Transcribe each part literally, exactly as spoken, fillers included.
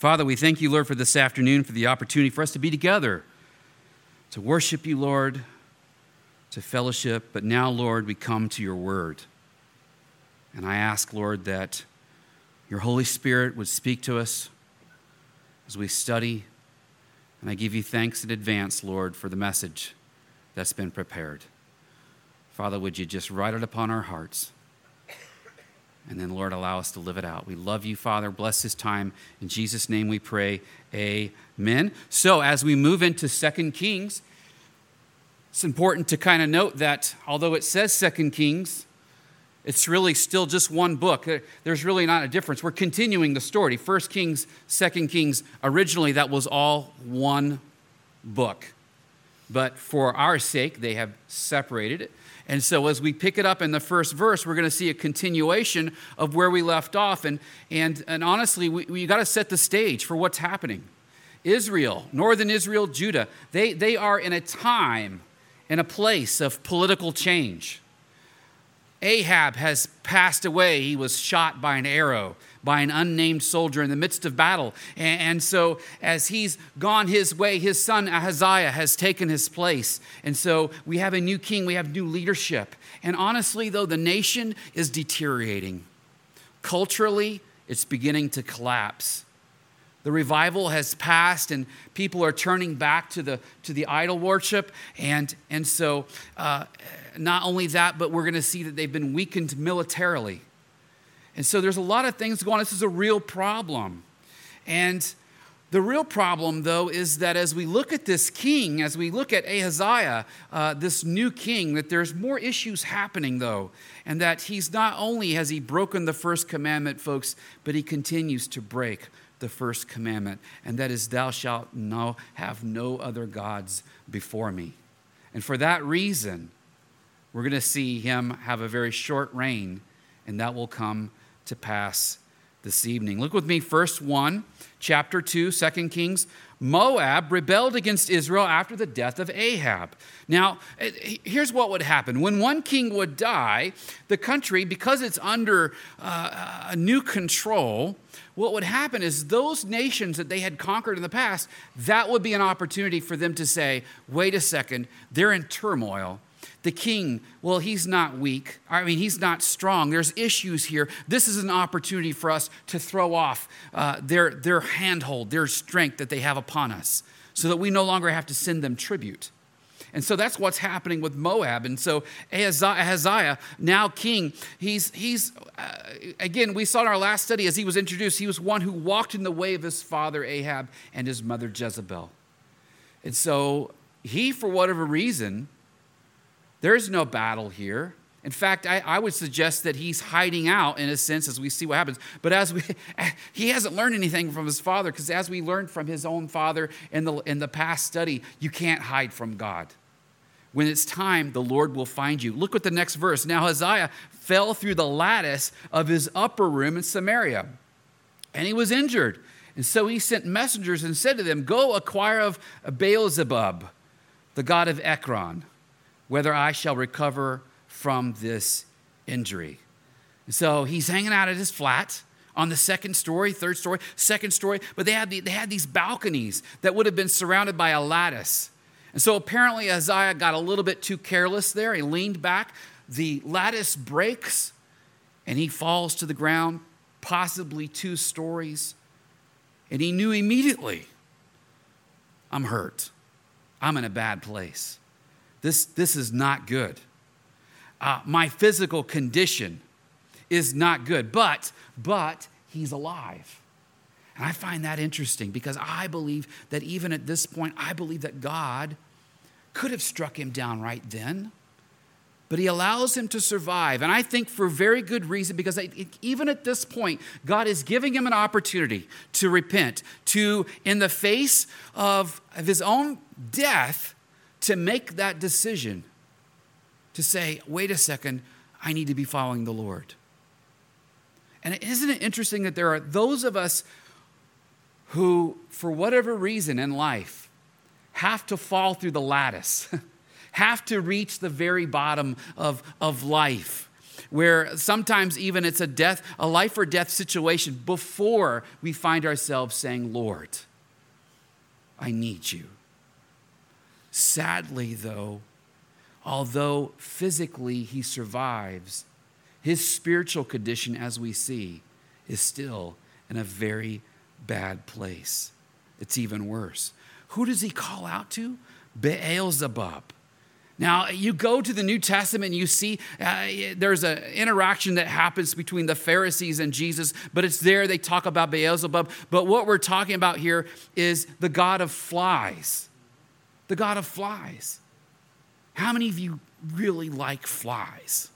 Father, we thank you, Lord, for this afternoon, for the opportunity for us to be together, to worship you, Lord, to fellowship. But now, Lord, we come to your word. And I ask, Lord, that your Holy Spirit would speak to us as we study. And I give you thanks in advance, Lord, for the message that's been prepared. Father, would you just write it upon our hearts? And then, Lord, allow us to live it out. We love you, Father. Bless this time. In Jesus' name we pray, amen. So as we move into Second Kings, it's important to kind of note that although it says Second Kings, it's really still just one book. There's really not a difference. We're continuing the story. First Kings, Second Kings, originally that was all one book. But for our sake, they have separated it. And so as we pick it up in the first verse, we're going to see a continuation of where we left off. And, and, and honestly, we, we got to set the stage for what's happening. Israel, northern Israel, Judah, they, they are in a time, in a place of political change. Ahab has passed away. He was shot by an arrow by an unnamed soldier in the midst of battle. And, and so as he's gone his way, his son Ahaziah has taken his place. And so we have a new king, we have new leadership. And honestly, though, the nation is deteriorating. Culturally, it's beginning to collapse. The revival has passed and people are turning back to the to the idol worship. And, and so uh, not only that, but we're going to see that they've been weakened militarily. And so there's a lot of things going on. This is a real problem. And the real problem, though, is that as we look at this king, as we look at Ahaziah, uh, this new king, that there's more issues happening, though. And that he's not only has he broken the first commandment, folks, but he continues to break the first commandment. And that is, thou shalt no, have no other gods before me. And for that reason, we're going to see him have a very short reign, and that will come to pass this evening. Look with me, verse one, chapter two, Second Kings. Moab rebelled against Israel after the death of Ahab. Now, here's what would happen. When one king would die, the country, because it's under uh, a new control, what would happen is those nations that they had conquered in the past, that would be an opportunity for them to say, wait a second, they're in turmoil. The king, well, he's not weak. I mean, he's not strong. There's issues here. This is an opportunity for us to throw off uh, their, their handhold, their strength that they have upon us, so that we no longer have to send them tribute. And so that's what's happening with Moab. And so Ahaziah, now king, he's, he's uh, again, we saw in our last study as he was introduced, he was one who walked in the way of his father Ahab and his mother Jezebel. And so he, for whatever reason, there's no battle here. In fact, I, I would suggest that he's hiding out in a sense as we see what happens. But as we, he hasn't learned anything from his father, because as we learned from his own father in the, in the past study, you can't hide from God. When it's time, the Lord will find you. Look at the next verse. Now Ahaziah fell through the lattice of his upper room in Samaria, and he was injured. And so he sent messengers and said to them, go acquire of Baal-zebub, the god of Ekron, whether I shall recover from this injury. So he's hanging out at his flat on the second story, third story, second story, but they had, the, they had these balconies that would have been surrounded by a lattice. And so apparently Ahaziah got a little bit too careless there. He leaned back, the lattice breaks, and he falls to the ground, possibly two stories. And he knew immediately, I'm hurt. I'm in a bad place. This, this is not good. Uh, my physical condition is not good, but, but he's alive. And I find that interesting because I believe that even at this point, I believe that God could have struck him down right then, but he allows him to survive. And I think for very good reason, because I, even at this point, God is giving him an opportunity to repent, to, in the face of, of his own death, to make that decision, to say, wait a second, I need to be following the Lord. And isn't it interesting that there are those of us who, for whatever reason in life, have to fall through the lattice, have to reach the very bottom of, of life. where sometimes even it's a death, a life or death situation before we find ourselves saying, Lord, I need you. Sadly, though, although physically he survives, his spiritual condition, as we see, is still in a very bad place. It's even worse. Who does he call out to? Beelzebub. Now, you go to the New Testament and you see uh, there's an interaction that happens between the Pharisees and Jesus, but it's there they talk about Beelzebub. But what we're talking about here is the god of flies. The god of flies. How many of you really like flies?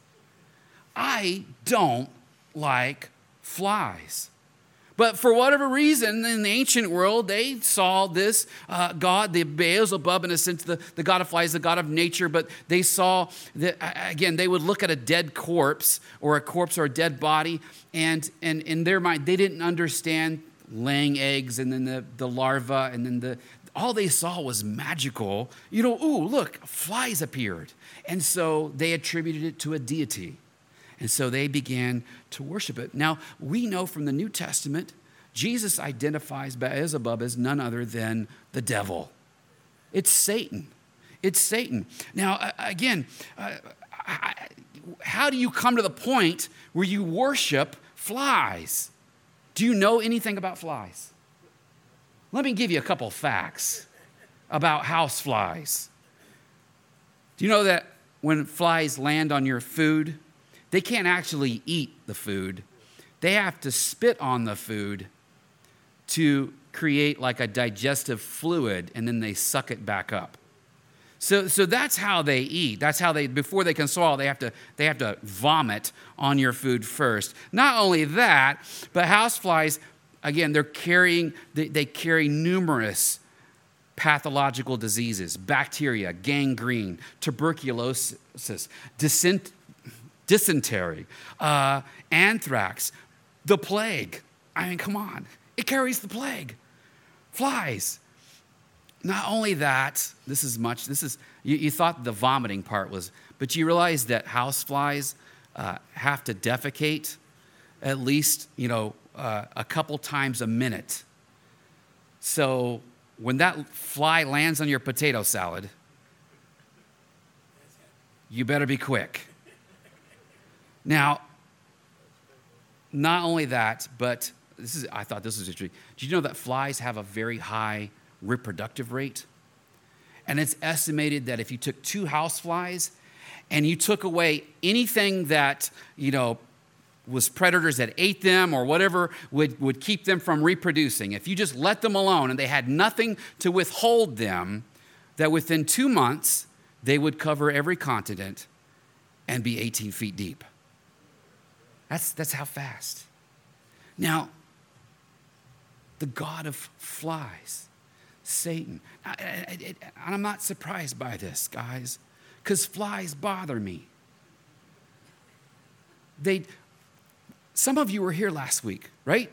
I don't like flies. But for whatever reason, in the ancient world, they saw this uh, god, the Beelzebub, in a sense, the, the god of flies, the god of nature. But they saw that, again, they would look at a dead corpse or a corpse or a dead body, and, and in their mind, they didn't understand laying eggs and then the, the larva, and then the, all they saw was magical. You know, ooh, look, flies appeared. And so they attributed it to a deity. And so they began to worship it. Now, we know from the New Testament, Jesus identifies Beelzebub as none other than the devil. It's Satan. It's Satan. Now, again, uh, how do you come to the point where you worship flies? Do you know anything about flies? Let me give you a couple of facts about house flies. Do you know that when flies land on your food, they can't actually eat the food. They have to spit on the food to create like a digestive fluid, and then they suck it back up. So, so that's how they eat. That's how they, before they can swallow, they have to, they have to vomit on your food first. Not only that, but houseflies, again, they're carrying, they, they carry numerous pathological diseases, bacteria, gangrene, tuberculosis, dysentery, dysentery, uh, anthrax, the plague. I mean, come on. It carries the plague. Flies. Not only that, this is much, this is, you, you thought the vomiting part was, but you realize that house flies uh, have to defecate at least, you know, uh, a couple times a minute. So when that fly lands on your potato salad, you better be quick. Now, not only that, but this is, I thought this was interesting. Did you know that flies have a very high reproductive rate? And it's estimated that if you took two house flies and you took away anything that, you know, was predators that ate them or whatever would, would keep them from reproducing, if you just let them alone and they had nothing to withhold them, that within two months, they would cover every continent and be eighteen feet deep. That's, that's how fast. Now, the god of flies, Satan. I, I, I, and I'm not surprised by this, guys, because flies bother me. They, some of you were here last week, right?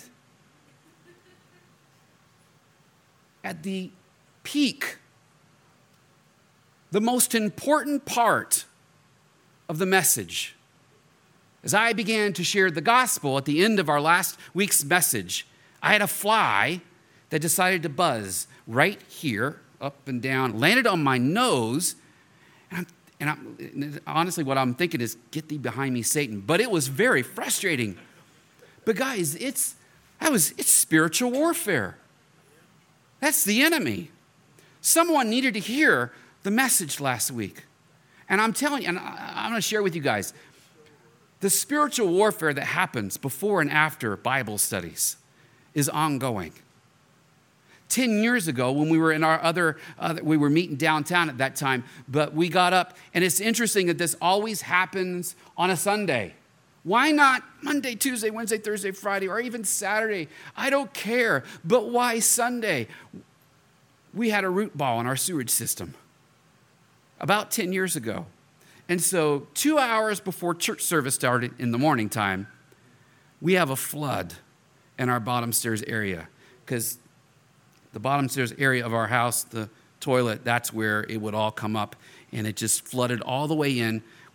At the peak, the most important part of the message, as I began to share the gospel at the end of our last week's message, I had a fly that decided to buzz right here, up and down, landed on my nose, and, I'm, and I'm, honestly what I'm thinking is, get thee behind me, Satan. But it was very frustrating. But guys, it's, that was, it's spiritual warfare. That's the enemy. Someone needed to hear the message last week. And I'm telling you, and I, I'm going to share with you guys, the spiritual warfare that happens before and after Bible studies is ongoing. Ten years ago, when we were in our other, uh, we were meeting downtown at that time, but we got up, and it's interesting that this always happens on a Sunday. Why not Monday, Tuesday, Wednesday, Thursday, Friday, or even Saturday? I don't care, but why Sunday? We had a root ball in our sewage system about ten years ago. And so two hours before church service started in the morning time, we have a flood in our bottom stairs area, because the bottom stairs area of our house, the toilet, that's where it would all come up, and it just flooded all the way in.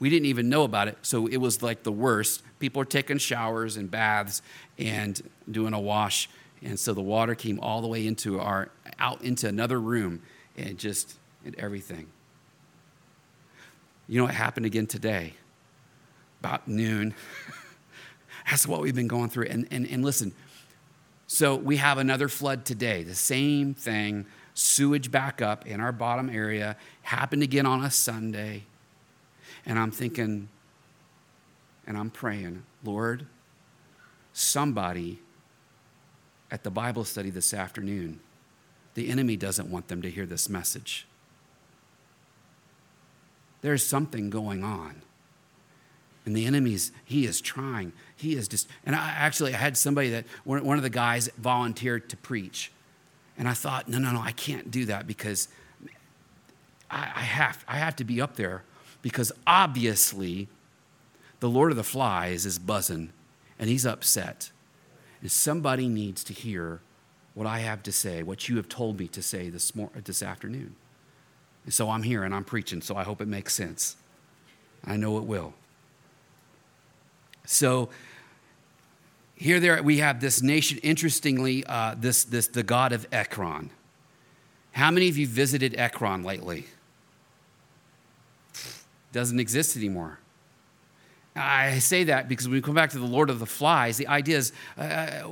We didn't even know about it, so it was like the worst. People are taking showers and baths and doing a wash, and so the water came all the way into our, out into another room, and just, and everything. You know what happened again today? About noon. That's what we've been going through. And, and, and listen, so we have another flood today. The same thing, sewage back up in our bottom area, happened again on a Sunday. And I'm thinking, and I'm praying, Lord, somebody at the Bible study this afternoon, the enemy doesn't want them to hear this message. There's something going on. And the enemy's, he is trying. He is just, and I actually I had somebody that, one of the guys volunteered to preach. And I thought, no, no, no, I can't do that because I, I have, I have to be up there because obviously the Lord of the Flies is buzzing and he's upset. And somebody needs to hear what I have to say, what you have told me to say this mor- this afternoon. And so I'm here and I'm preaching, so I hope it makes sense. I know it will. So here there we have this nation, interestingly, uh, this, this the god of Ekron. How many of you visited Ekron lately? Doesn't exist anymore. I say that because when we come back to the Lord of the Flies, the idea is uh,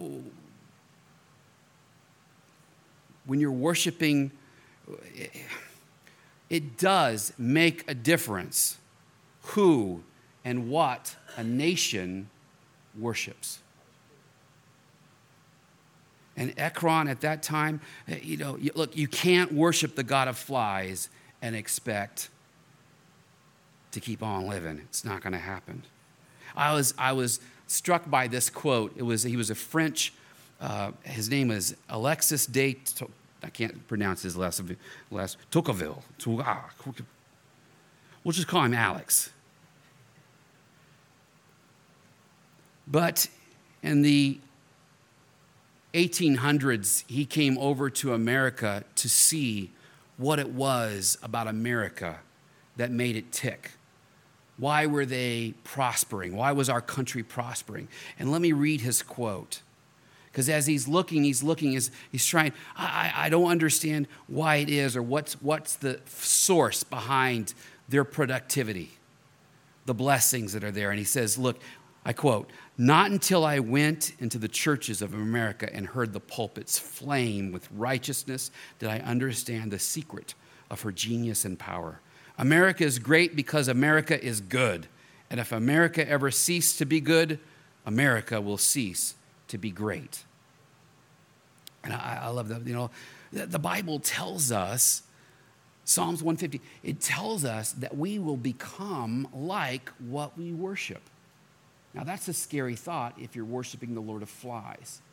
when you're worshiping, it does make a difference who and what a nation worships. And Ekron at that time, you know, look, you can't worship the god of flies and expect to keep on living. It's not going to happen. I was I was struck by this quote. It was he was a French. Uh, his name is Alexis de. I can't pronounce his last last Tocqueville. We'll just call him Alex. But in the eighteen hundreds, he came over to America to see what it was about America that made it tick. Why were they prospering? Why was our country prospering? And let me read his quote. Because as he's looking, he's looking, he's, he's trying, I, I don't understand why it is or what's, what's the source behind their productivity, the blessings that are there. And he says, look, I quote, "Not until I went into the churches of America and heard the pulpits flame with righteousness did I understand the secret of her genius and power. America is great because America is good. And if America ever ceased to be good, America will cease to be great." And I, I love that. You know, the, the Bible tells us, Psalms one fifty, it tells us that we will become like what we worship. Now, that's a scary thought if you're worshiping the Lord of Flies.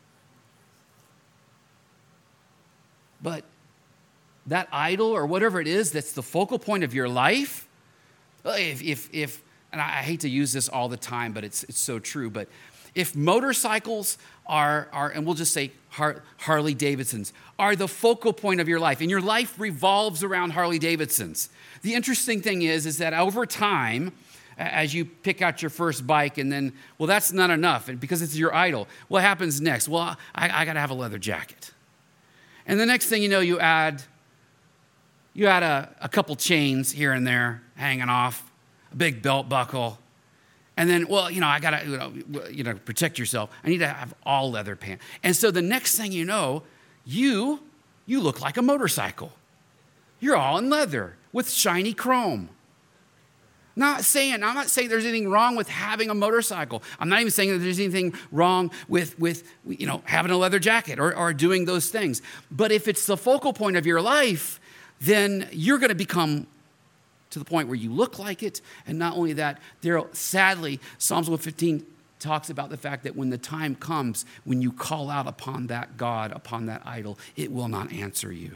But that idol or whatever it is that's the focal point of your life, if, if, if and I hate to use this all the time, but it's, it's so true, but if motorcycles are, are and we'll just say Har- Harley Davidsons, are the focal point of your life, and your life revolves around Harley Davidsons, the interesting thing is, is that over time, as you pick out your first bike and then, well, that's not enough because it's your idol. What happens next? Well, I, I got to have a leather jacket. And the next thing you know, you add, you add a, a couple chains here and there hanging off, a big belt buckle. And then, well, you know, I got to, you know, you know, protect yourself. I need to have all leather pants. And so the next thing you know, you, you look like a motorcycle. You're all in leather with shiny chrome. Not saying, I'm not saying there's anything wrong with having a motorcycle. I'm not even saying that there's anything wrong with, with you know, having a leather jacket or, or doing those things. But if it's the focal point of your life, then you're going to become to the point where you look like it. And not only that, there, sadly, Psalms one fifteen talks about the fact that when the time comes, when you call out upon that God, upon that idol, it will not answer you.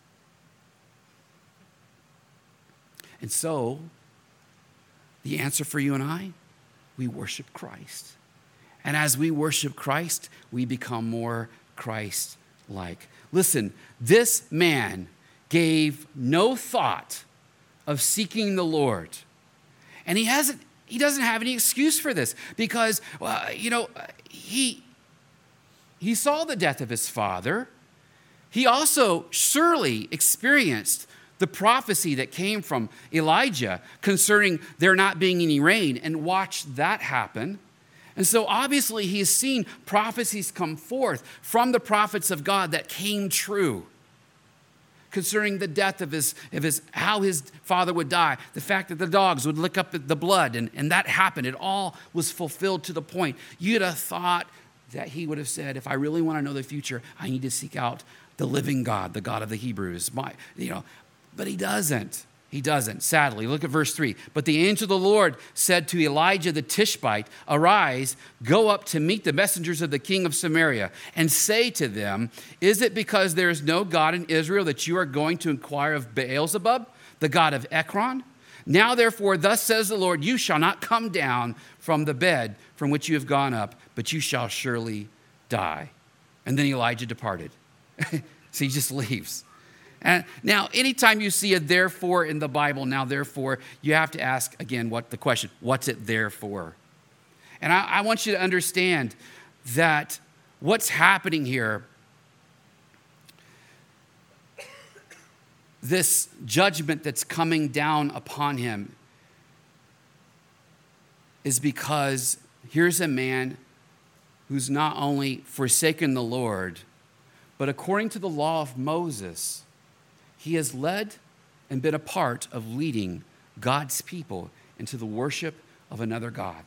And so, the answer for you and I, we worship Christ. And as we worship Christ, we become more Christ-like. Listen, this man gave no thought of seeking the Lord. And he hasn't, he doesn't have any excuse for this because, well, you know, he, he saw the death of his father. He also surely experienced the prophecy that came from Elijah concerning there not being any rain and watched that happen. And so obviously he has seen prophecies come forth from the prophets of God that came true concerning the death of his, of his, how his father would die, the fact that the dogs would lick up the blood, and, and that happened. It all was fulfilled to the point. You'd have thought that he would have said, if I really want to know the future, I need to seek out the living God, the God of the Hebrews. My, you know, but he doesn't. He doesn't, sadly. Look at verse three. But the angel of the Lord said to Elijah the Tishbite, arise, go up to meet the messengers of the king of Samaria, and say to them, is it because there is no God in Israel that you are going to inquire of Beelzebub, the god of Ekron? Now therefore, thus says the Lord, you shall not come down from the bed from which you have gone up, but you shall surely die. And then Elijah departed. So he just leaves. And now, anytime you see a therefore in the Bible, now therefore, you have to ask again what the question, what's it there for? And I, I want you to understand that what's happening here, this judgment that's coming down upon him, is because here's a man who's not only forsaken the Lord, but according to the law of Moses, he has led and been a part of leading God's people into the worship of another God.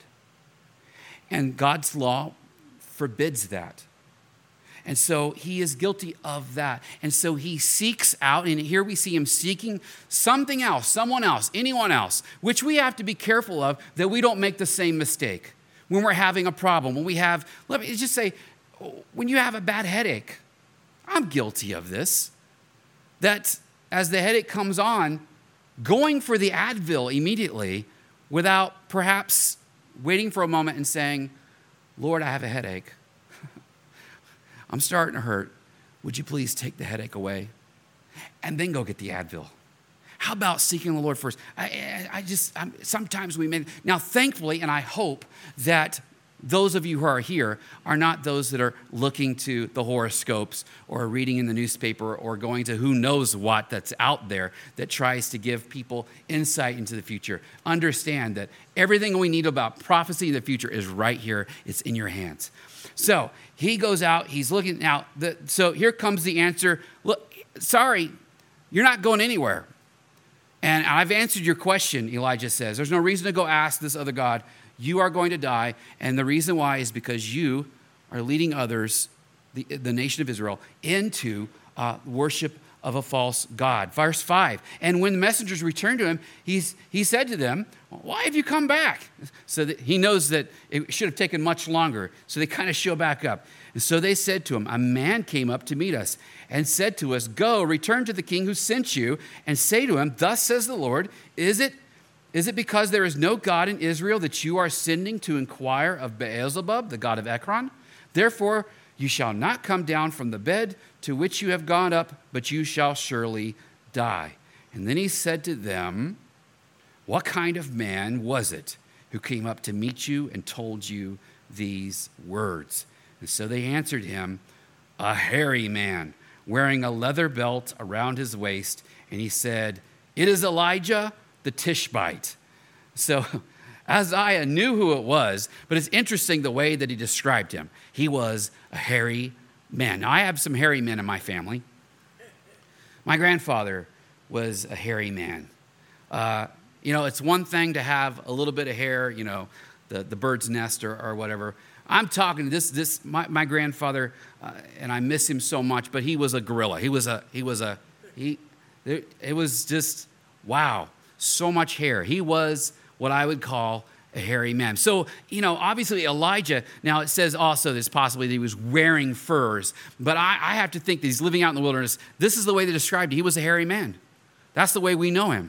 And God's law forbids that. And so he is guilty of that. And so he seeks out, and here we see him seeking something else, someone else, anyone else, which we have to be careful of that we don't make the same mistake when we're having a problem, when we have, let me just say, when you have a bad headache. I'm guilty of this. That as the headache comes on, going for the Advil immediately without perhaps waiting for a moment and saying, Lord, I have a headache. I'm starting to hurt. Would you please take the headache away? And then go get the Advil. How about seeking the Lord first? I, I, I just, I'm, sometimes we may, now thankfully, and I hope that those of you who are here are not those that are looking to the horoscopes or reading in the newspaper or going to who knows what that's out there that tries to give people insight into the future. Understand that everything we need about prophecy in the future is right here. It's in your hands. So he goes out, he's looking out. The, so here comes the answer. Look, sorry, you're not going anywhere. And I've answered your question, Elijah says. There's no reason to go ask this other God. You are going to die, and the reason why is because you are leading others, the, the nation of Israel, into uh, worship of a false god. Verse five, and when the messengers returned to him, he's, he said to them, why have you come back? So that he knows that it should have taken much longer, so they kind of show back up. And so they said to him, a man came up to meet us and said to us, go, return to the king who sent you, and say to him, thus says the Lord, is it Is it because there is no God in Israel that you are sending to inquire of Beelzebub, the god of Ekron? Therefore, you shall not come down from the bed to which you have gone up, but you shall surely die. And then he said to them, what kind of man was it who came up to meet you and told you these words? And so they answered him, a hairy man, wearing a leather belt around his waist. And he said, it is Elijah the Tishbite. So Isaiah knew who it was, but it's interesting the way that he described him. He was a hairy man. Now, I have some hairy men in my family. My grandfather was a hairy man. Uh, you know, it's one thing to have a little bit of hair, you know, the, the bird's nest or, or whatever. I'm talking this, this, my, my grandfather, uh, and I miss him so much, but he was a gorilla. He was a, he was a, he, it, it was just, wow. So much hair. He was what I would call a hairy man. So, you know, obviously Elijah, now it says also there's possibly that he was wearing furs, but I, I have to think that he's living out in the wilderness. This is the way they described it. He was a hairy man. That's the way we know him.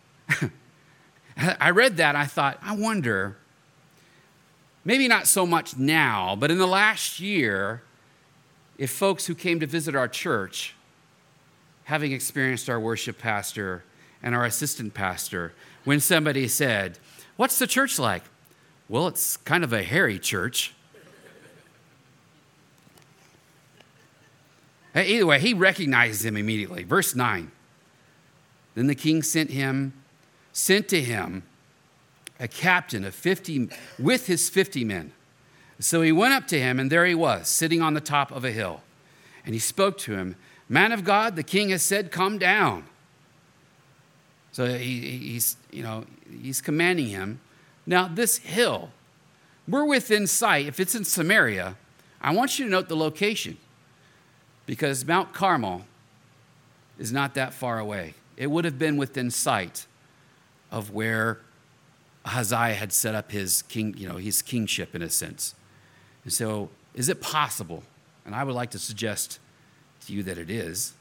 I read that, I thought, I wonder, maybe not so much now, but in the last year, if folks who came to visit our church, having experienced our worship pastor and our assistant pastor, when somebody said, What's the church like? Well, it's kind of a hairy church. Either way, he recognizes him immediately. Verse nine. Then the king sent him, sent to him a captain of fifty with his fifty men. So he went up to him, and there he was, sitting on the top of a hill. And he spoke to him, "Man of God, the king has said, come down." So he, he's, you know, he's commanding him. Now, this hill, we're within sight. If it's in Samaria, I want you to note the location, because Mount Carmel is not that far away. It would have been within sight of where Ahaziah had set up his king, you know, his kingship in a sense. And so, is it possible, and I would like to suggest to you that it is,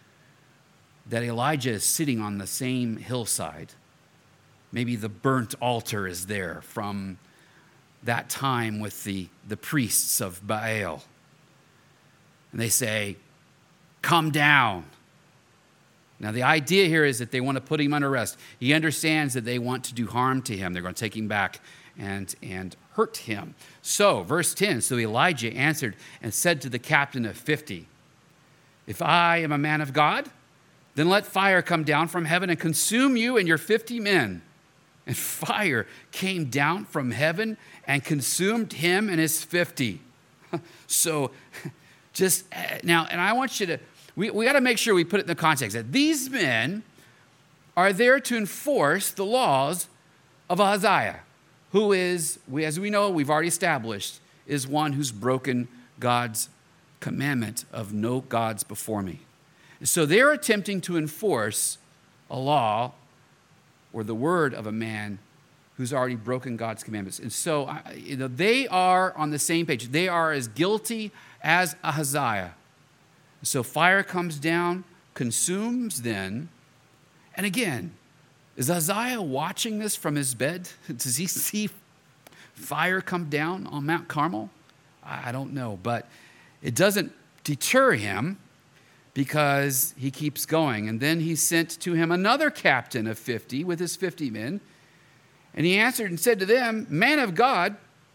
that Elijah is sitting on the same hillside? Maybe the burnt altar is there from that time with the, the priests of Baal. And they say, come down. Now, the idea here is that they want to put him under arrest. He understands that they want to do harm to him. They're going to take him back and, and hurt him. So, verse ten, so Elijah answered and said to the captain of fifty, if I am a man of God, then let fire come down from heaven and consume you and your fifty men. And fire came down from heaven and consumed him and his fifty. So, just now, and I want you to, we, we got to make sure we put it in the context that these men are there to enforce the laws of Ahaziah, who is, we, as we know, we've already established, is one who's broken God's commandment of no gods before me. So they're attempting to enforce a law or the word of a man who's already broken God's commandments. And so you know, they are on the same page. They are as guilty as Ahaziah. So fire comes down, consumes them. And again, is Ahaziah watching this from his bed? Does he see fire come down on Mount Carmel? I don't know, but it doesn't deter him because he keeps going. And then he sent to him another captain of fifty with his fifty men. And he answered and said to them, man of God,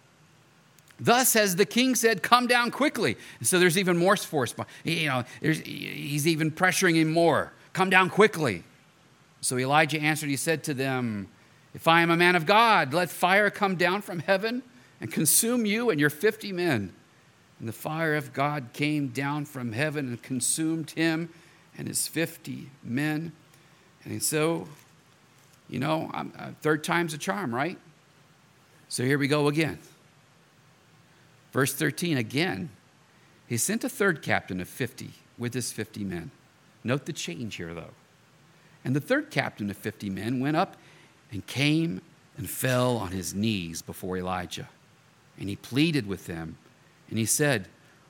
thus has the king said, come down quickly. And so there's even more force. You know, he's even pressuring him more. Come down quickly. So Elijah answered, he said to them, if I am a man of God, let fire come down from heaven and consume you and your fifty men. And the fire of God came down from heaven and consumed him and his fifty men. And so, you know, I'm, uh, third time's a charm, right? So here we go again. Verse thirteen, again, he sent a third captain of fifty with his fifty men. Note the change here, though. And the third captain of fifty men went up and came and fell on his knees before Elijah. And he pleaded with them. And he said,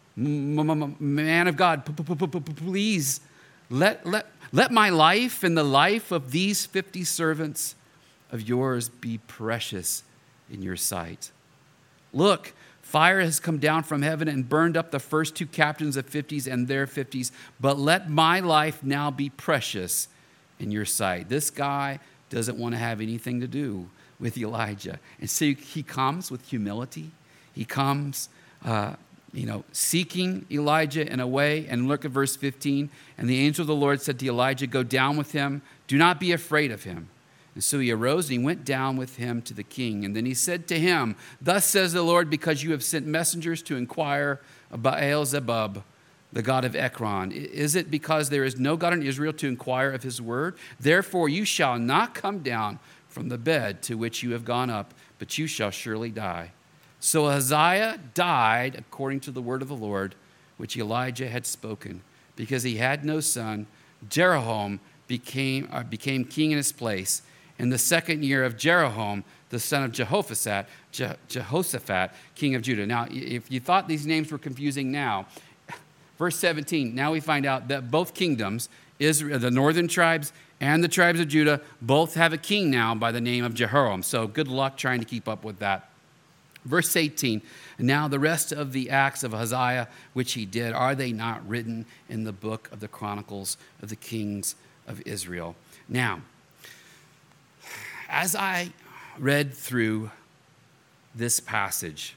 man of God, please let, let, let my life and the life of these fifty servants of yours be precious in your sight. Look, fire has come down from heaven and burned up the first two captains of fifties and their fifties, but let my life now be precious in your sight. This guy doesn't want to have anything to do with Elijah. And so he comes with humility. He comes Uh, you know, seeking Elijah in a way. And look at verse fifteen. And the angel of the Lord said to Elijah, go down with him. Do not be afraid of him. And so he arose and he went down with him to the king. And then he said to him, thus says the Lord, because you have sent messengers to inquire of Baal-zebub, the god of Ekron. Is it because there is no God in Israel to inquire of his word? Therefore you shall not come down from the bed to which you have gone up, but you shall surely die. So Ahaziah died according to the word of the Lord, which Elijah had spoken, because he had no son. Jeroboam became, uh, became king in his place. In the second year of Jeroboam, the son of Jehoshaphat, Je- Jehoshaphat, king of Judah. Now, if you thought these names were confusing now, verse seventeen, now we find out that both kingdoms, Israel, the northern tribes and the tribes of Judah, both have a king now by the name of Jehoram. So good luck trying to keep up with that. Verse eighteen, now the rest of the acts of Ahaziah, which he did, are they not written in the book of the Chronicles of the kings of Israel? Now, as I read through this passage,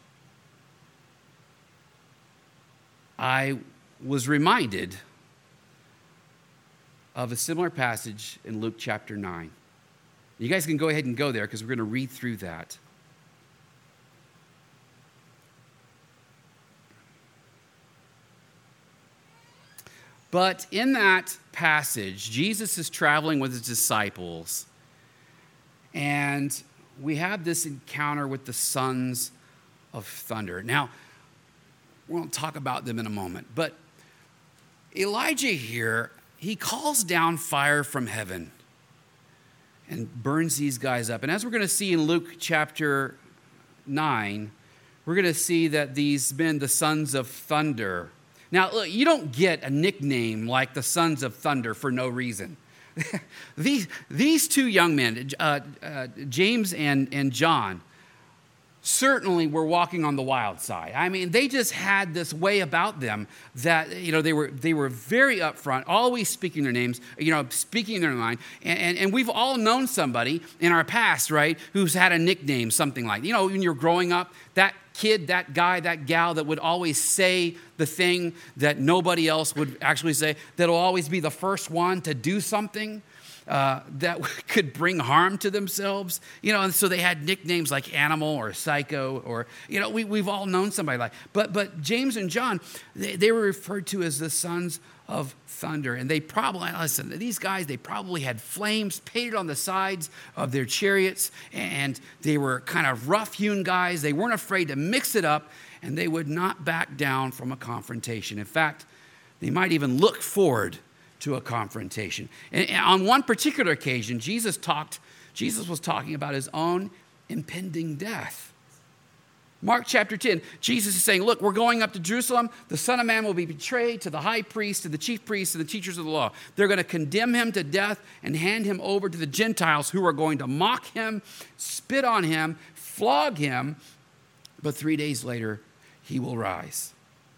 I was reminded of a similar passage in Luke chapter nine. You guys can go ahead and go there because we're going to read through that. But in that passage, Jesus is traveling with his disciples, and we have this encounter with the sons of thunder. Now, we're going to talk about them in a moment, but Elijah here, he calls down fire from heaven and burns these guys up. And as we're going to see in Luke chapter nine, we're going to see that these men, the sons of thunder. Now, look, you don't get a nickname like the sons of thunder for no reason. these, these two young men, uh, uh, James and, and John, certainly were walking on the wild side. I mean, they just had this way about them that, you know, they were they were very upfront, always speaking their names, you know, speaking their mind. And, and, and we've all known somebody in our past, right, who's had a nickname, something like, you know, when you're growing up, that kid, that guy, that gal that would always say the thing that nobody else would actually say, that'll always be the first one to do something uh, that could bring harm to themselves. You know, and so they had nicknames like Animal or Psycho or, you know, we, we've all known somebody like, but but James and John, they, they were referred to as the sons of thunder. And they probably, listen, these guys, they probably had flames painted on the sides of their chariots, and they were kind of rough-hewn guys. They weren't afraid to mix it up, and they would not back down from a confrontation. In fact, they might even look forward to a confrontation. And on one particular occasion, Jesus talked, Jesus was talking about his own impending death. Mark chapter ten, Jesus is saying, look, we're going up to Jerusalem. The Son of Man will be betrayed to the high priest, to the chief priests, to the teachers of the law. They're going to condemn him to death and hand him over to the Gentiles, who are going to mock him, spit on him, flog him. But three days later, he will rise.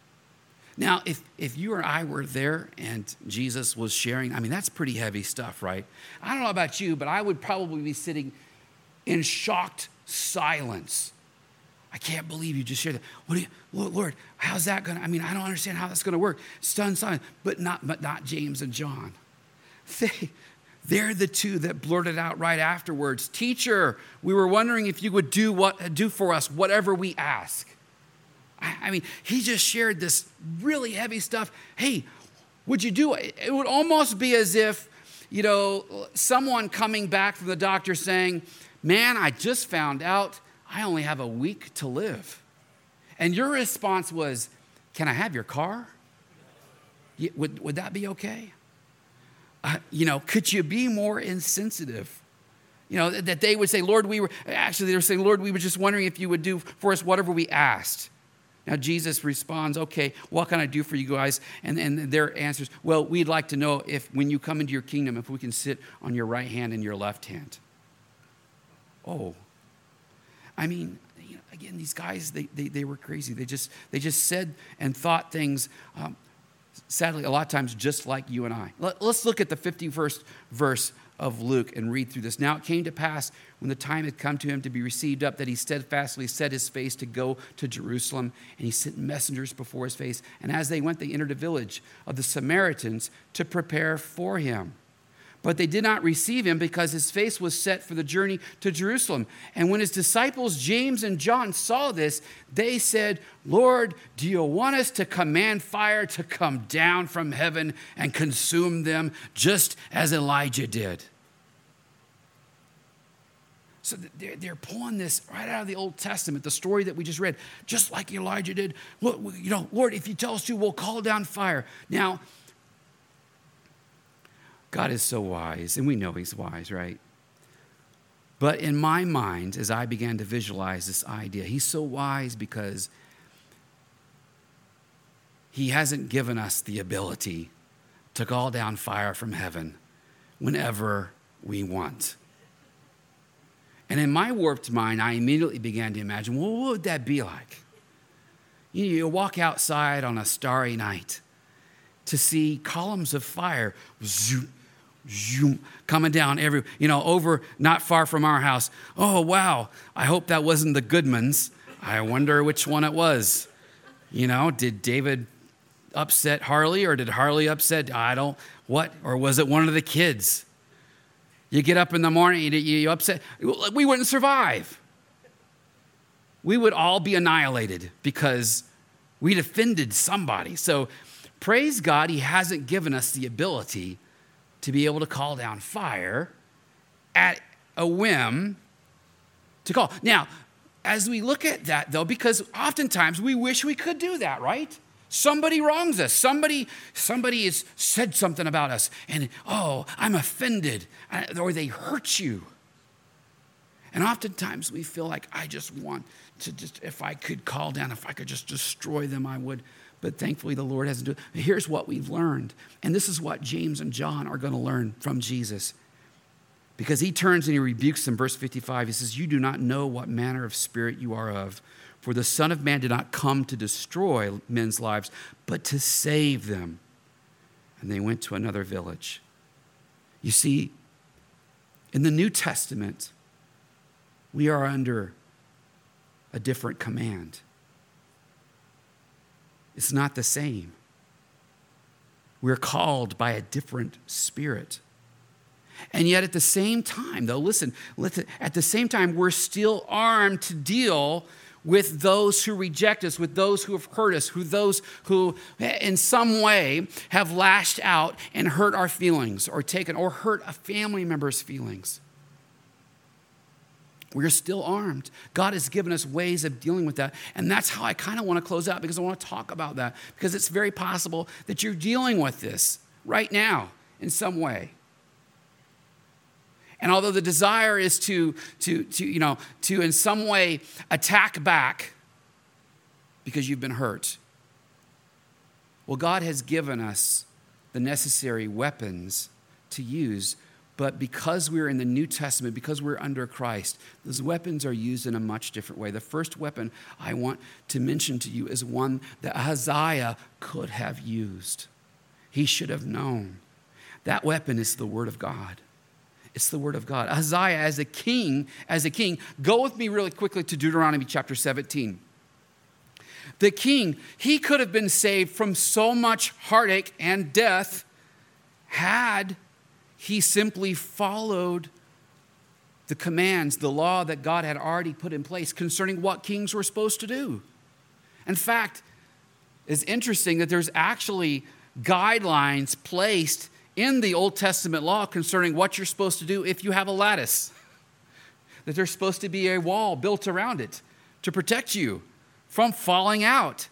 Now, if, if you or I were there and Jesus was sharing, I mean, that's pretty heavy stuff, right? I don't know about you, but I would probably be sitting in shocked silence. I can't believe you just shared that. What do you, Lord, how's that going to, I mean, I don't understand how that's going to work. Stunned silence, but not, but not James and John. They, they're the two that blurted out right afterwards, Teacher, we were wondering if you would do what do for us whatever we ask. I, I mean, he just shared this really heavy stuff. Hey, would you do it? It would almost be as if, you know, someone coming back from the doctor saying, man, I just found out I only have a week to live. And your response was, can I have your car? Would, would that be okay? Uh, you know, could you be more insensitive? You know, that they would say, Lord, we were, actually they were saying, Lord, we were just wondering if you would do for us whatever we asked. Now Jesus responds, okay, what can I do for you guys? And, and their answers, well, we'd like to know if when you come into your kingdom, if we can sit on your right hand and your left hand. Oh. I mean, you know, again, these guys, they, they they were crazy. They just they just said and thought things, um, sadly, a lot of times just like you and I. Let, let's look at the fifty-first verse of Luke and read through this. Now it came to pass when the time had come to him to be received up that he steadfastly set his face to go to Jerusalem, and he sent messengers before his face. And as they went, they entered a village of the Samaritans to prepare for him. But they did not receive him because his face was set for the journey to Jerusalem. And when his disciples, James and John, saw this, they said, Lord, do you want us to command fire to come down from heaven and consume them just as Elijah did? So they're, they're pulling this right out of the Old Testament, the story that we just read, just like Elijah did. Look, you know, Lord, if you tell us to, we'll call down fire. Now, God is so wise, and we know he's wise, right? But in my mind, as I began to visualize this idea, he's so wise because he hasn't given us the ability to call down fire from heaven whenever we want. And in my warped mind, I immediately began to imagine, well, what would that be like? You know, you walk outside on a starry night to see columns of fire zoom, zoom, coming down every, you know, over not far from our house. Oh, wow. I hope that wasn't the Goodmans. I wonder which one it was. You know, did David upset Harley or did Harley upset, I don't, what? Or was it one of the kids? You get up in the morning, you, you upset. We wouldn't survive. We would all be annihilated because we'd offended somebody. So praise God, he hasn't given us the ability to be able to call down fire at a whim to call. Now, as we look at that, though, because oftentimes we wish we could do that, right? Somebody wrongs us. Somebody, somebody has said something about us, and, oh, I'm offended, or they hurt you. And oftentimes we feel like, I just want to just, if I could call down, if I could just destroy them, I would. But thankfully, the Lord hasn't done it. Here's what we've learned. And this is what James and John are going to learn from Jesus. Because he turns and he rebukes them. Verse fifty-five, he says, you do not know what manner of spirit you are of. For the Son of Man did not come to destroy men's lives, but to save them. And they went to another village. You see, in the New Testament, we are under a different command. It's not the same. We're called by a different spirit. And yet at the same time, though, listen, listen, at the same time, we're still armed to deal with those who reject us, with those who have hurt us, with those who in some way have lashed out and hurt our feelings or taken or hurt a family member's feelings. We're still armed. God has given us ways of dealing with that. And that's how I kind of want to close out, because I want to talk about that, because it's very possible that you're dealing with this right now in some way. And although the desire is to, to, to, you know, to in some way attack back because you've been hurt, well, God has given us the necessary weapons to use. But because we're in the New Testament, because we're under Christ, those weapons are used in a much different way. The first weapon I want to mention to you is one that Ahaziah could have used. He should have known. That weapon is the Word of God. It's the Word of God. Ahaziah, as a king, as a king, go with me really quickly to Deuteronomy chapter seventeen. The king, he could have been saved from so much heartache and death had he simply followed the commands, the law that God had already put in place concerning what kings were supposed to do. In fact, it's interesting that there's actually guidelines placed in the Old Testament law concerning what you're supposed to do if you have a lattice. That there's supposed to be a wall built around it to protect you from falling out.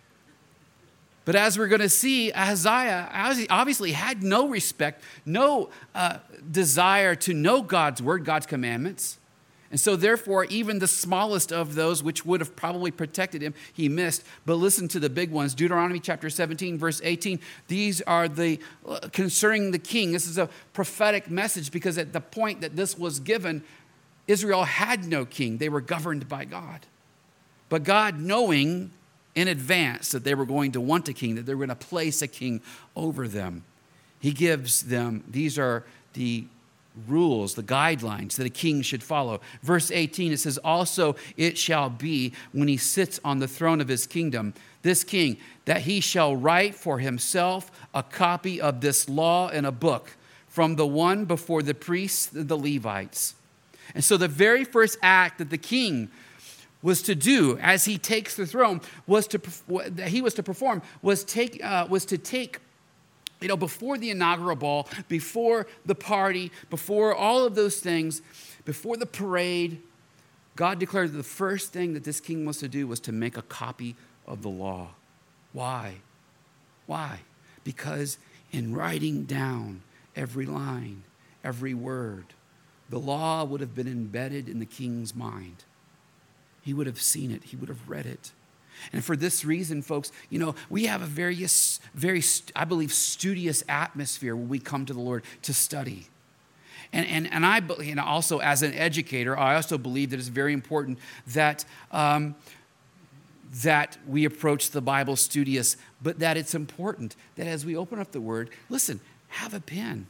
But as we're going to see, Ahaziah obviously had no respect, no uh, desire to know God's word, God's commandments. And so therefore, even the smallest of those which would have probably protected him, he missed. But listen to the big ones. Deuteronomy chapter seventeen, verse eighteen. These are the, uh, concerning the king. This is a prophetic message, because at the point that this was given, Israel had no king. They were governed by God. But God, knowing in advance that they were going to want a king, that they were going to place a king over them, he gives them, these are the rules, the guidelines that a king should follow. Verse eighteen, it says, also it shall be when he sits on the throne of his kingdom, this king, that he shall write for himself a copy of this law in a book from the one before the priests, the Levites. And so the very first act that the king was to do as he takes the throne was to that he was to perform was take uh, was to take you know before the inaugural ball, before the party, before all of those things, before the parade, God declared that the first thing that this king was to do was to make a copy of the law. Why? Why? Because in writing down every line, every word, the law would have been embedded in the king's mind. He would have seen it. He would have read it. And for this reason, folks, you know, we have a very, very, I believe, studious atmosphere when we come to the Lord to study. And, and, and I, you know, also as an educator, I also believe that it's very important that, um, that we approach the Bible studious, but that it's important that as we open up the Word, listen, have a pen.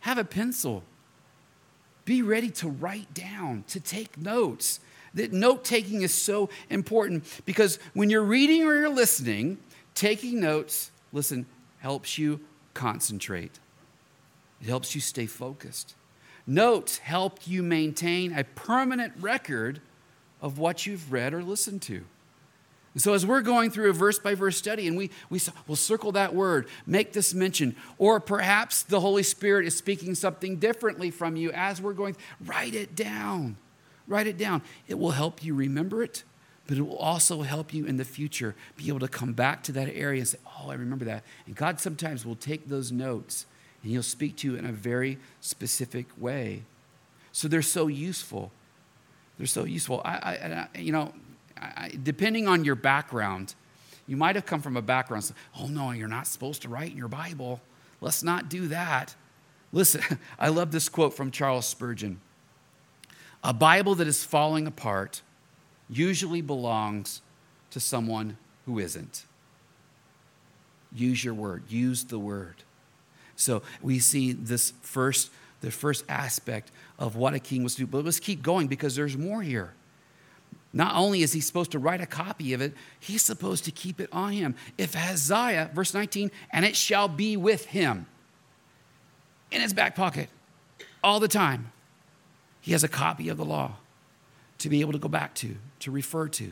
have a pencil. Be ready to write down, to take notes. That note-taking is so important because when you're reading or you're listening, taking notes, listen, helps you concentrate. It helps you stay focused. Notes help you maintain a permanent record of what you've read or listened to. And so as we're going through a verse-by-verse study and we, we, we'll circle that word, make this mention, or perhaps the Holy Spirit is speaking something differently from you as we're going, write it down. Write it down. It will help you remember it, but it will also help you in the future be able to come back to that area and say, oh, I remember that. And God sometimes will take those notes and he'll speak to you in a very specific way. So they're so useful. They're so useful. I, I, I you know, I, depending on your background, you might have come from a background, so, oh no, you're not supposed to write in your Bible. Let's not do that. Listen, I love this quote from Charles Spurgeon. A Bible that is falling apart usually belongs to someone who isn't. Use your word. Use the word. So we see this first, the first aspect of what a king was to do. But let's keep going because there's more here. Not only is he supposed to write a copy of it, he's supposed to keep it on him. If Isaiah, verse nineteen, and it shall be with him in his back pocket all the time. He has a copy of the law to be able to go back to, to refer to.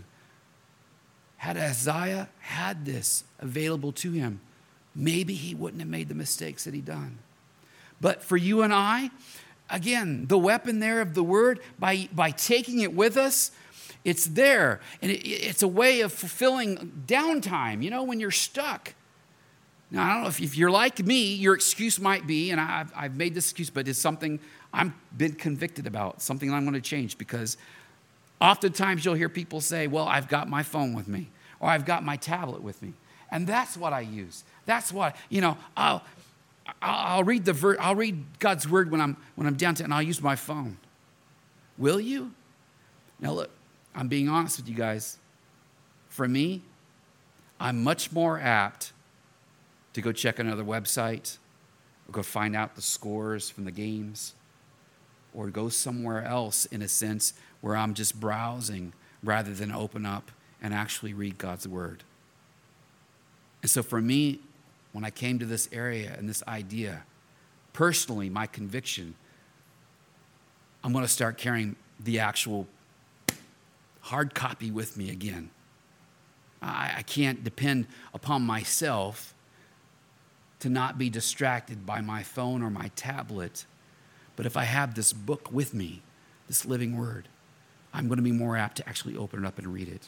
Had Isaiah had this available to him, maybe he wouldn't have made the mistakes that he done. But for you and I, again, the weapon there of the word, by, by taking it with us, it's there. And it, it's a way of fulfilling downtime, you know, when you're stuck. Now, I don't know if, if you're like me, your excuse might be, and I've, I've made this excuse, but it's something I've been convicted about, something I'm going to change, because oftentimes you'll hear people say, well, I've got my phone with me, or I've got my tablet with me. And that's what I use. That's what, you know, I'll, I'll read the ver- I'll read God's word when I'm when I'm downtown, and I'll use my phone. Will you? Now look, I'm being honest with you guys. For me, I'm much more apt to go check another website, or go find out the scores from the games, or go somewhere else in a sense where I'm just browsing rather than open up and actually read God's word. And so for me, when I came to this area and this idea, personally, my conviction, I'm going to start carrying the actual hard copy with me again. I, I can't depend upon myself to not be distracted by my phone or my tablet. But if I have this book with me, this living word, I'm going to be more apt to actually open it up and read it.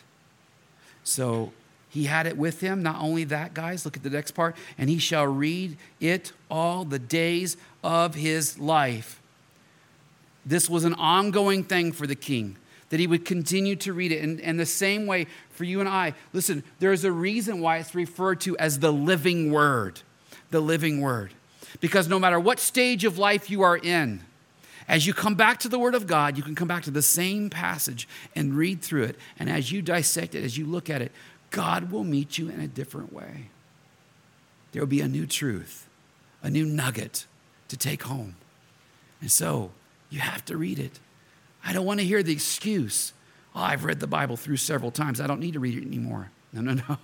So he had it with him. Not only that, guys, look at the next part. And he shall read it all the days of his life. This was an ongoing thing for the king, that he would continue to read it. And, and the same way for you and I. Listen, there's a reason why it's referred to as the living word. The living word. Because no matter what stage of life you are in, as you come back to the Word of God, you can come back to the same passage and read through it. And as you dissect it, as you look at it, God will meet you in a different way. There will be a new truth, a new nugget to take home. And so you have to read it. I don't want to hear the excuse, oh, I've read the Bible through several times. I don't need to read it anymore. No, no, no.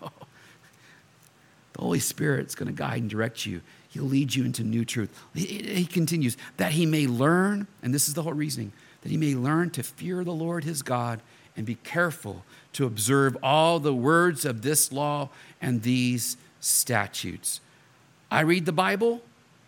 The Holy Spirit's going to guide and direct you. He'll lead you into new truth. He, he continues, that he may learn, and this is the whole reasoning, that he may learn to fear the Lord his God and be careful to observe all the words of this law and these statutes. I read the Bible,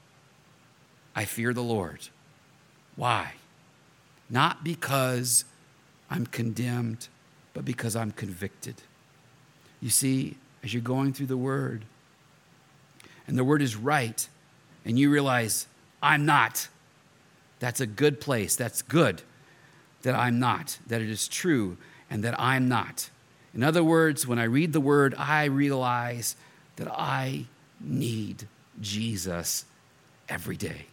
I fear the Lord. Why? Not because I'm condemned, but because I'm convicted. You see, as you're going through the Word, and the Word is right, and you realize, I'm not. That's a good place. That's good that I'm not, that it is true, and that I'm not. In other words, when I read the Word, I realize that I need Jesus every day.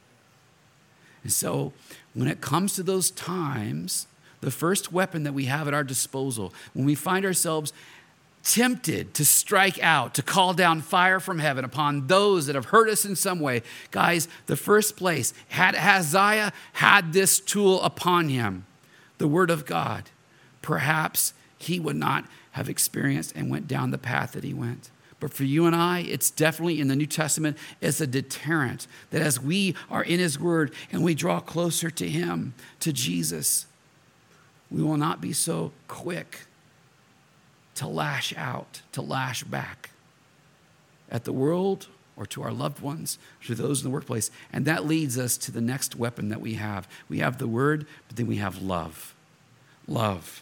And so when it comes to those times, the first weapon that we have at our disposal, when we find ourselves tempted to strike out, to call down fire from heaven upon those that have hurt us in some way. Guys, the first place, had Hazael had this tool upon him, the word of God, perhaps he would not have experienced and went down the path that he went. But for you and I, it's definitely in the New Testament as a deterrent that as we are in his word and we draw closer to him, to Jesus, we will not be so quick to lash out, to lash back at the world or to our loved ones, to those in the workplace. And that leads us to the next weapon that we have. We have the word, but then we have love. Love.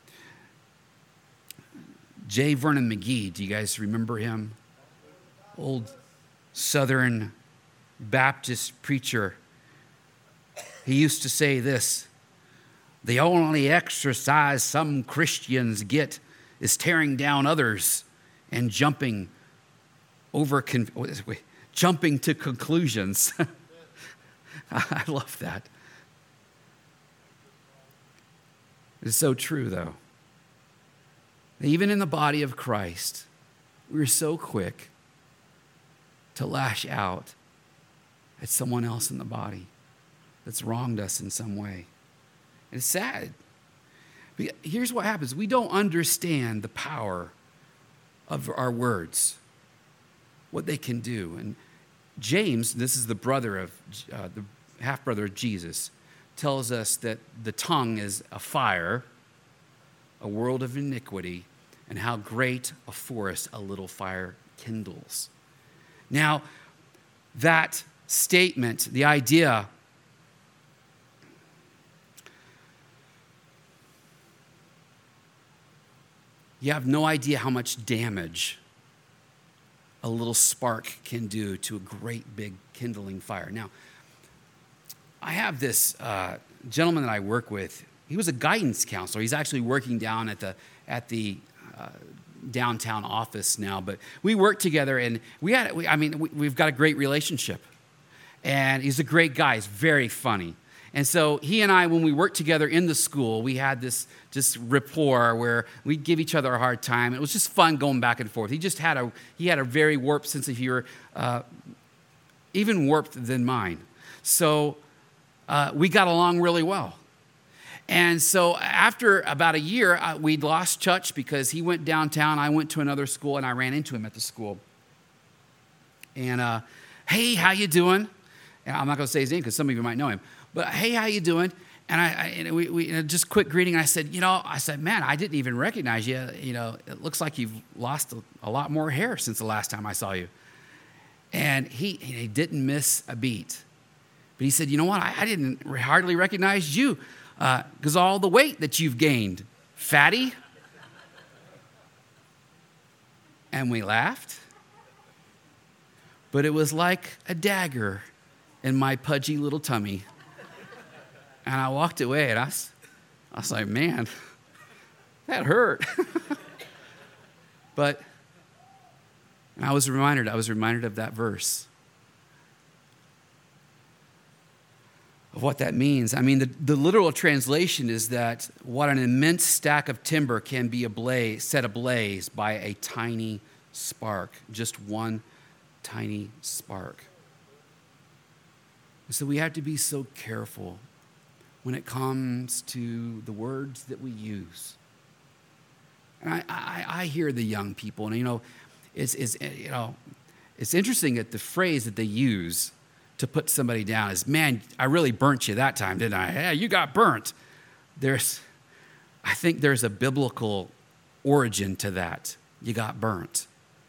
J. Vernon McGee, do you guys remember him? Old Southern Baptist preacher. He used to say this: the only exercise some Christians get is tearing down others and jumping over, con- wait, jumping to conclusions. I love that. It's so true, though. Even in the body of Christ, we're so quick to lash out at someone else in the body that's wronged us in some way. And it's sad. But here's what happens. We don't understand the power of our words, what they can do. And James, this is the brother of, uh, the half-brother of Jesus, tells us that the tongue is a fire, a world of iniquity, and how great a forest a little fire kindles. Now, that statement, the idea, you have no idea how much damage a little spark can do to a great big kindling fire. Now, I have this uh, gentleman that I work with. He was a guidance counselor. He's actually working down at the at the uh, downtown office now. But we worked together, and we had. We, I mean, we, we've got a great relationship. And he's a great guy. He's very funny. And so he and I, when we worked together in the school, we had this just rapport where we'd give each other a hard time. It was just fun going back and forth. He just had a he had a very warped sense of humor, uh, even warped than mine. So uh, we got along really well. And so after about a year, uh, we'd lost touch because he went downtown. I went to another school, and I ran into him at the school. And uh, hey, how you doing? And I'm not going to say his name because some of you might know him. But hey, how you doing? And I, I and we, we and just quick greeting. And I said, you know, I said, man, I didn't even recognize you. You know, it looks like you've lost a, a lot more hair since the last time I saw you. And he he didn't miss a beat. But he said, you know what? I, I didn't hardly recognize you because uh, all the weight that you've gained, fatty. And we laughed. But it was like a dagger in my pudgy little tummy. And I walked away, and I was, I was like, man, that hurt. But and I was reminded, I was reminded of that verse, of what that means. I mean, the, the literal translation is that what an immense stack of timber can be ablaze, set ablaze by a tiny spark, just one tiny spark. So we have to be so careful when it comes to the words that we use. And I, I, I hear the young people, and you know, it's, it's you know, it's interesting that the phrase that they use to put somebody down is, "Man, I really burnt you that time, didn't I? Yeah, you got burnt." There's, I think there's a biblical origin to that. You got burnt.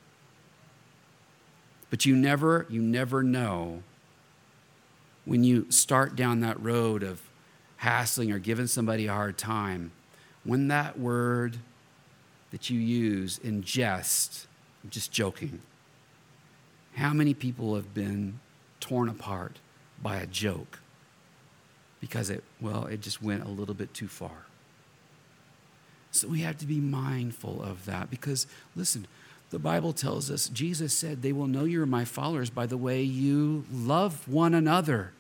But you never, you never know when you start down that road of hassling or giving somebody a hard time, when that word that you use in jest, just joking, how many people have been torn apart by a joke because it, well, it just went a little bit too far. So we have to be mindful of that because, listen, the Bible tells us, Jesus said, they will know you're my followers by the way you love one another.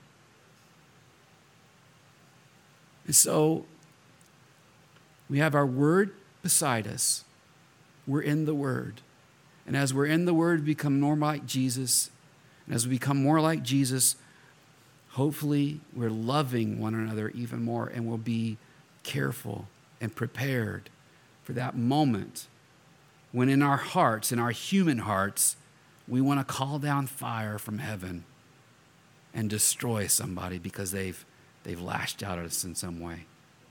And so we have our word beside us. we're in the Word. And as we're in the Word, we become more like Jesus. And as we become more like Jesus, hopefully we're loving one another even more, and we'll be careful and prepared for that moment when in our hearts, in our human hearts, we want to call down fire from heaven and destroy somebody because they've, they've lashed out at us in some way.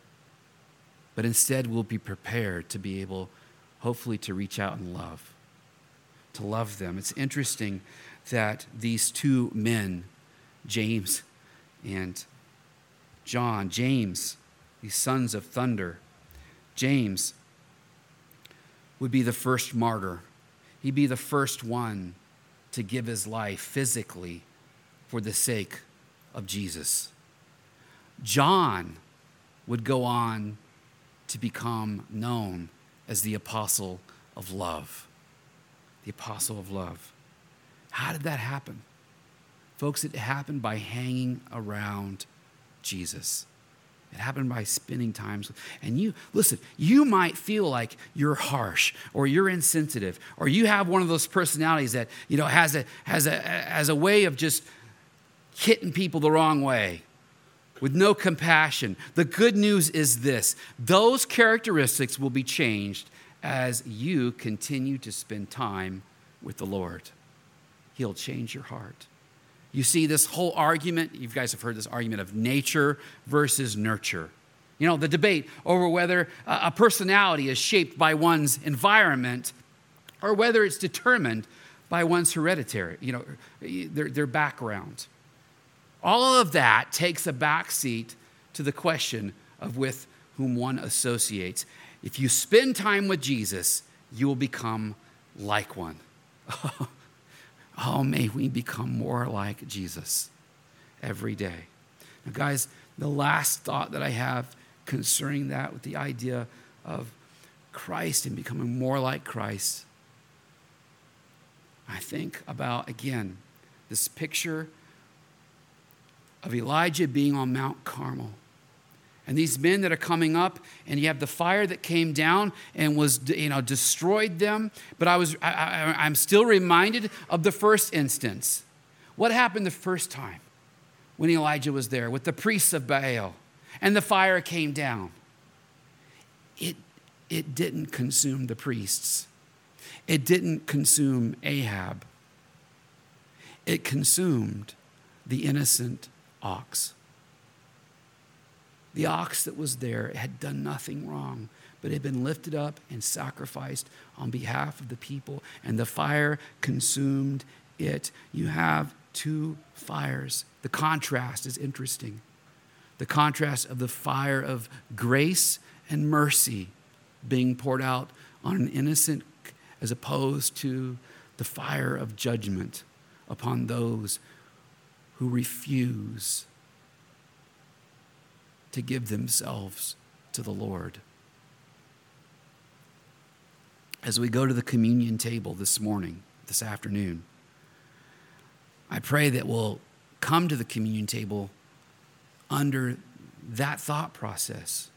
But instead, we'll be prepared to be able, hopefully, to reach out and love, to love them. It's interesting that these two men, James and John, James, these sons of thunder, James would be the first martyr. He'd be the first one to give his life physically for the sake of Jesus. John would go on to become known as the apostle of love. The apostle of love. How did that happen? Folks, it happened by hanging around Jesus. It happened by spending time. And you, listen, you might feel like you're harsh or you're insensitive or you have one of those personalities that, you know, has a, has a, has a way of just hitting people the wrong way with no compassion. The good news is this: those characteristics will be changed as you continue to spend time with the Lord. He'll change your heart. You see this whole argument, you guys have heard this argument of nature versus nurture. You know, the debate over whether a personality is shaped by one's environment or whether it's determined by one's hereditary, you know, their, their background. All of that takes a backseat to the question of with whom one associates. If you spend time with Jesus, you will become like one. Oh, may we become more like Jesus every day. Now, guys, the last thought that I have concerning that with the idea of Christ and becoming more like Christ, I think about, again, this picture of Elijah being on Mount Carmel. And these men that are coming up, and you have the fire that came down and was, you know, destroyed them. But I was, I, I, I'm still reminded of the first instance. What happened the first time when Elijah was there with the priests of Baal and the fire came down? It, it didn't consume the priests. It didn't consume Ahab. It consumed the innocent ox. The ox that was there had done nothing wrong, but had been lifted up and sacrificed on behalf of the people, and the fire consumed it. You have two fires. The contrast is interesting. The contrast of the fire of grace and mercy being poured out on an innocent as opposed to the fire of judgment upon those who refuse to give themselves to the Lord. As we go to the communion table this morning, this afternoon, I pray that we'll come to the communion table under that thought process.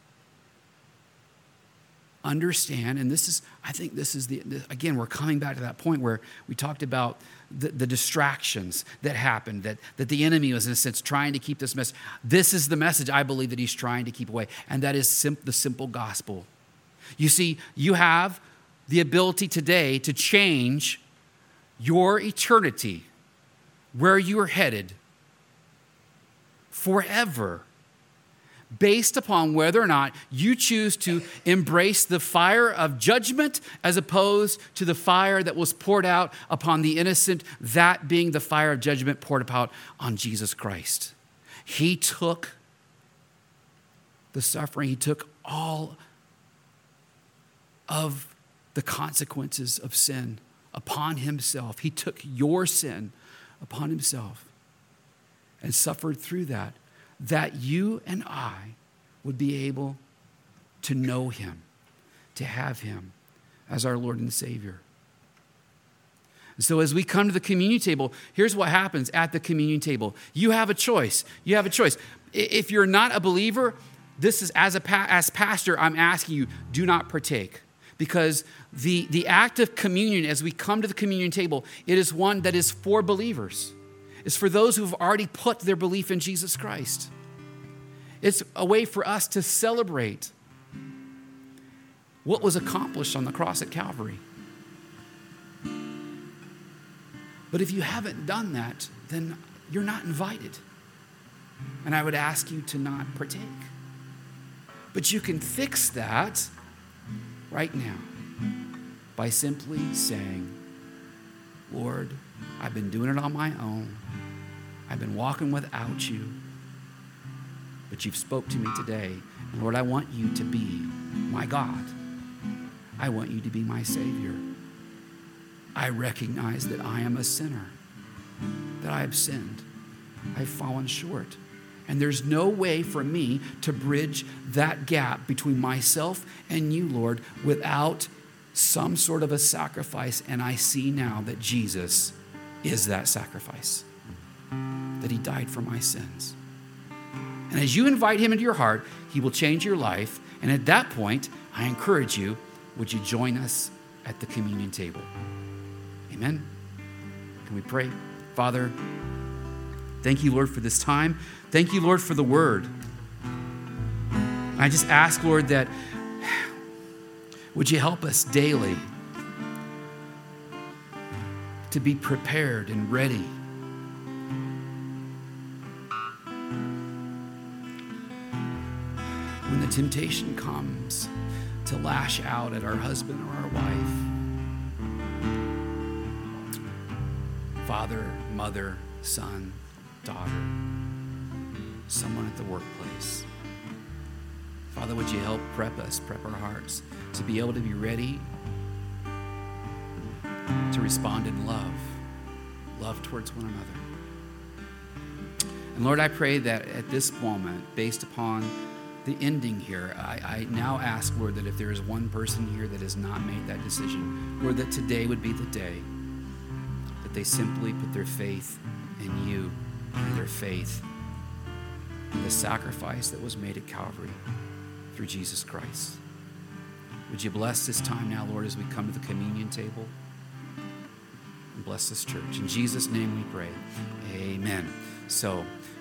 Understand, and this is, I think this is the, the again, we're coming back to that point where we talked about the, the distractions that happened, that, that the enemy was, in a sense, trying to keep this message. This is the message I believe that he's trying to keep away, and that is sim- the simple gospel. You see, you have the ability today to change your eternity, where you are headed, forever, based upon whether or not you choose to embrace the fire of judgment as opposed to the fire that was poured out upon the innocent, that being the fire of judgment poured out on Jesus Christ. He took the suffering, he took all of the consequences of sin upon himself. He took your sin upon himself and suffered through that, that you and I would be able to know him, to have him as our Lord and Savior. And so as we come to the communion table, here's what happens at the communion table. You have a choice. You have a choice. If you're not a believer, this is, as a as pastor, I'm asking you, do not partake. Because the, the act of communion, as we come to the communion table, it is one that is for believers. It's for those who have already put their belief in Jesus Christ. It's a way for us to celebrate what was accomplished on the cross at Calvary. But if you haven't done that, then you're not invited. And I would ask you to not partake. But you can fix that right now by simply saying, Lord, I've been doing it on my own. I've been walking without you. But you've spoke to me today. And Lord, I want you to be my God. I want you to be my Savior. I recognize that I am a sinner, that I have sinned. I've fallen short. And there's no way for me to bridge that gap between myself and you, Lord, without some sort of a sacrifice. And I see now that Jesus is that sacrifice, that he died for my sins. And as you invite him into your heart, he will change your life. And at that point, I encourage you, would you join us at the communion table? Amen. Can we pray? Father, thank you, Lord, for this time. Thank you, Lord, for the word. I just ask, Lord, that would you help us daily to be prepared and ready when the temptation comes to lash out at our husband or our wife, father, mother, son, daughter, someone at the workplace. Father, would you help prep us, prep our hearts to be able to be ready to respond in love, love towards one another. And Lord, I pray that at this moment, based upon the ending here, I, I now ask, Lord, that if there is one person here that has not made that decision, Lord, that today would be the day that they simply put their faith in you and their faith in the sacrifice that was made at Calvary through Jesus Christ. Would you bless this time now, Lord, as we come to the communion table? And bless this church. In Jesus' name we pray. Amen. So